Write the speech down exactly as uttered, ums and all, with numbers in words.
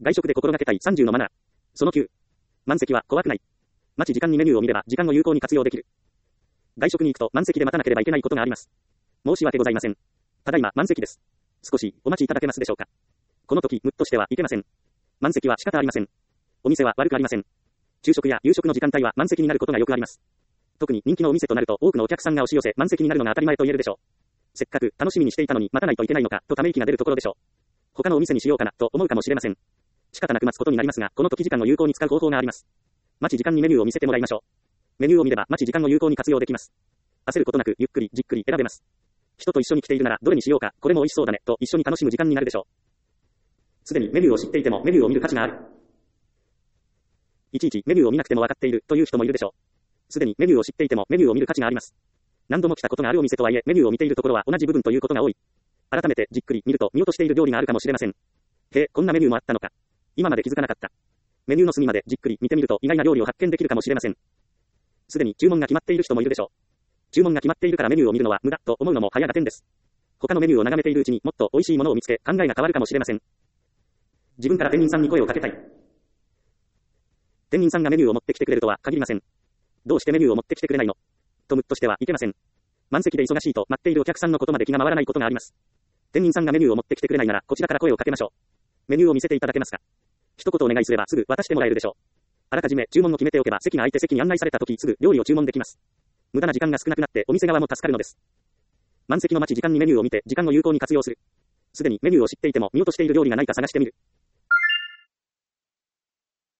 外食で心がけたいさんじゅうのマナー。そのきゅう。満席は怖くない。待ち時間にメニューを見れば時間を有効に活用できる。外食に行くと満席で待たなければいけないことがあります。申し訳ございません。ただいま満席です。少しお待ちいただけますでしょうか。この時、ムッとしてはいけません。満席は仕方ありません。お店は悪くありません。昼食や夕食の時間帯は満席になることがよくあります。特に人気のお店となると多くのお客さんが押し寄せ満席になるのが当たり前と言えるでしょう。せっかく楽しみにしていたのに待たないといけないのかとため息が出るところでしょう。他のお店にしようかなと思うかもしれません。仕方なく待つことになりますが、この時時間を有効に使う方法があります。待ち時間にメニューを見せてもらいましょう。メニューを見れば待ち時間を有効に活用できます。焦ることなくゆっくりじっくり選べます。人と一緒に来ているならどれにしようか、これも美味しそうだねと一緒に楽しむ時間になるでしょう。すでにメニューを知っていてもメニューを見る価値がある。いちいちメニューを見なくても分かっているという人もいるでしょう。すでにメニューを知っていてもメニューを見る価値があります。何度も来たことがあるお店とはいえメニューを見ているところは同じ部分ということが多い。改めてじっくり見ると見落としている料理があるかもしれません。へえ、こんなメニューもあったのか。今まで気づかなかった。メニューの隅までじっくり見てみると意外な料理を発見できるかもしれません。すでに注文が決まっている人もいるでしょう。注文が決まっているからメニューを見るのは無駄と思うのも早が点です。他のメニューを眺めているうちにもっと美味しいものを見つけ考えが変わるかもしれません。自分から店員さんに声をかけたい。店員さんがメニューを持ってきてくれるとは限りません。どうしてメニューを持ってきてくれないのとムッとしてはいけません。満席で忙しいと待っているお客さんのことまで気が回らないことがあります。店員さんがメニューを持ってきてくれないならこちらから声をかけましょう。メニューを見せていただけますか。一言お願いすればすぐ渡してもらえるでしょう。あらかじめ注文を決めておけば席が空いて席に案内された時すぐ料理を注文できます。無駄な時間が少なくなってお店側も助かるのです。満席の待ち時間にメニューを見て時間を有効に活用する。すでにメニューを知っていても見落としている料理がないか探してみる。